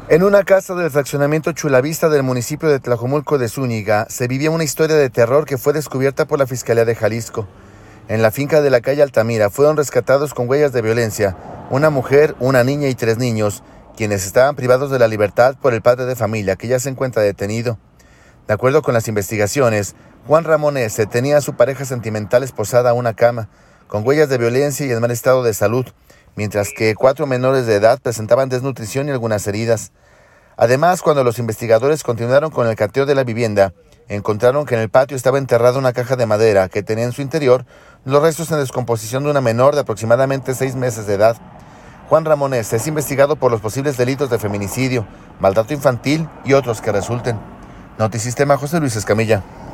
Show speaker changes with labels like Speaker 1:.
Speaker 1: En una casa del fraccionamiento Chulavista del municipio de Tlajomulco de Zúñiga se vivía una historia de terror que fue descubierta por la Fiscalía de Jalisco. En la finca de la calle Altamira fueron rescatados con huellas de violencia una mujer, una niña y 3 niños, quienes estaban privados de la libertad por el padre de familia, que ya se encuentra detenido. De acuerdo con las investigaciones, Juan Ramón S. tenía a su pareja sentimental esposada a una cama, con huellas de violencia y en mal estado de salud, mientras que 4 menores de edad presentaban desnutrición y algunas heridas. Además, cuando los investigadores continuaron con el cateo de la vivienda, encontraron que en el patio estaba enterrada una caja de madera que tenía en su interior los restos en descomposición de una menor de aproximadamente 6 meses de edad. Juan Ramón S. es investigado por los posibles delitos de feminicidio, maltrato infantil y otros que resulten. Notisistema, José Luis Escamilla.